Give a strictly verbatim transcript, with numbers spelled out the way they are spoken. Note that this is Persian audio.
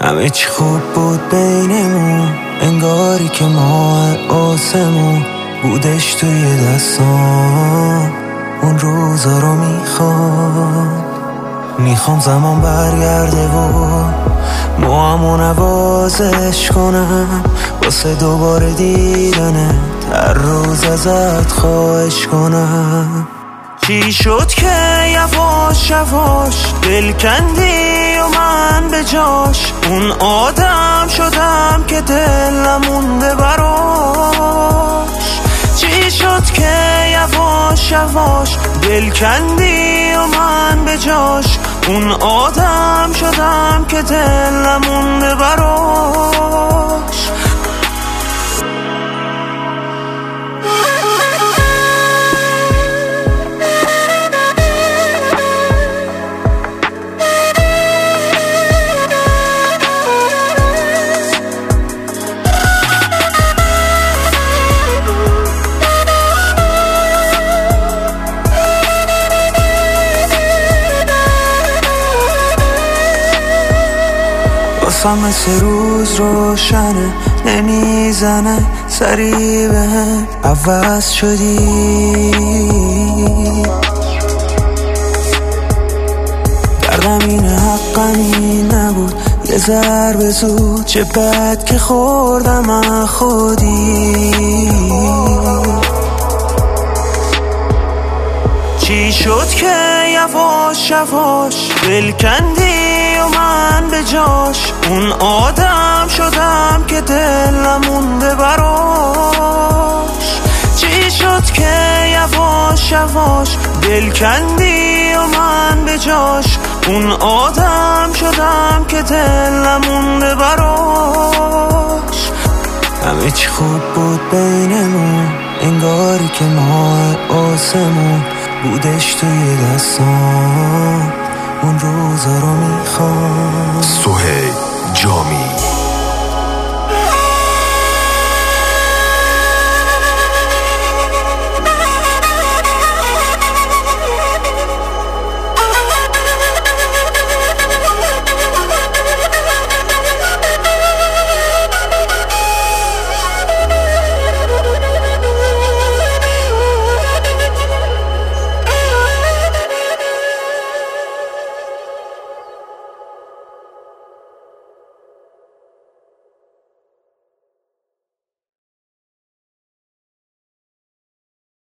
همه چی خوب بود بینمون، انگاری که ماه آسمون بودش توی دستان. اون روزا رو میخوام میخوام زمان برگرده و موامو نوازش کنم واسه دوباره دیدنت، هر روز ازت خواهش کنم. چی شد که یواش یواش دل کندی و من به جاش اون آدم شدم که دل نمونده براش؟ چی شد که یواش یواش دل کندی و من به جاش اون آدم شدم که دل نمونده براش؟ واسم مثل روز روشنه، نمیزنه سری به هم عوض شدی. دردم اینه حقم این نبود، یه ضربه زود چه بد که خوردم از خودی. چی شد که یواش یواش دل کندی و من به جاش اون آدم شدم که دل نمونده براش؟ چی شد که یواش یواش دل کندی و من به جاش اون آدم شدم که دل نمونده براش؟ همه چی خوب بود بینمون، انگاری که ماه آسمون بودش توی دستان. اون روزا رو میخوام. سهیل جامی.